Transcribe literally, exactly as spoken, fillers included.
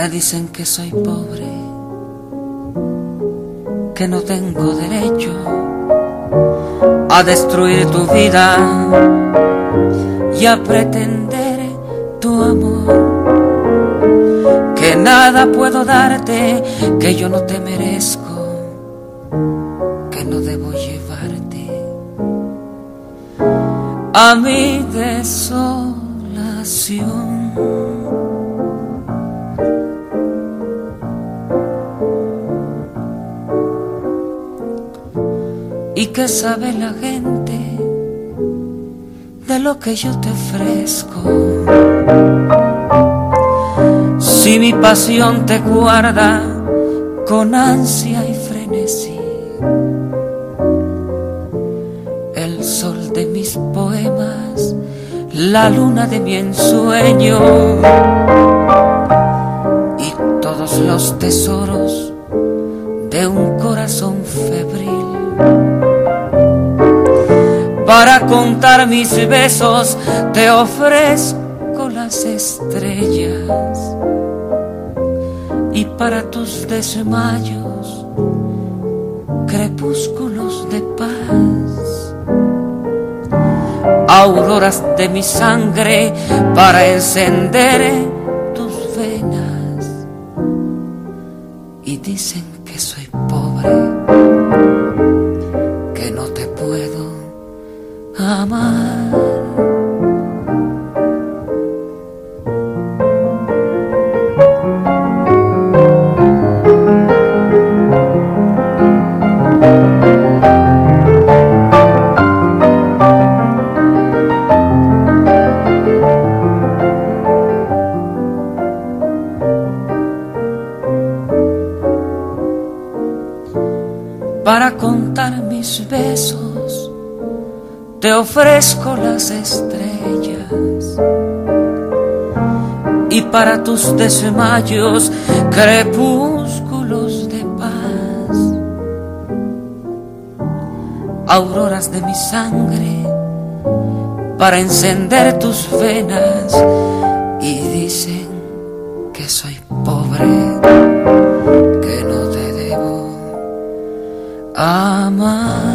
Me dicen que soy pobre, que no tengo derecho a destruir tu vida y a pretender tu amor, que nada puedo darte, que yo no te merezco, que no debo llevarte a mi desolación. ¿Y qué sabe la gente de lo que yo te ofrezco? Si mi pasión te guarda con ansia y frenesí, el sol de mis poemas, la luna de mi ensueño y todos los tesoros de un corazón febril. Para contar mis besos te ofrezco las estrellas y para tus desmayos crepúsculos de paz, auroras de mi sangre para encender tus venas. Y dicen que soy pobre, que no te puedo amar. Para contar mis besos te ofrezco las estrellas y para tus desmayos crepúsculos de paz, auroras de mi sangre para encender tus venas. Y dicen que soy pobre, que no te debo amar.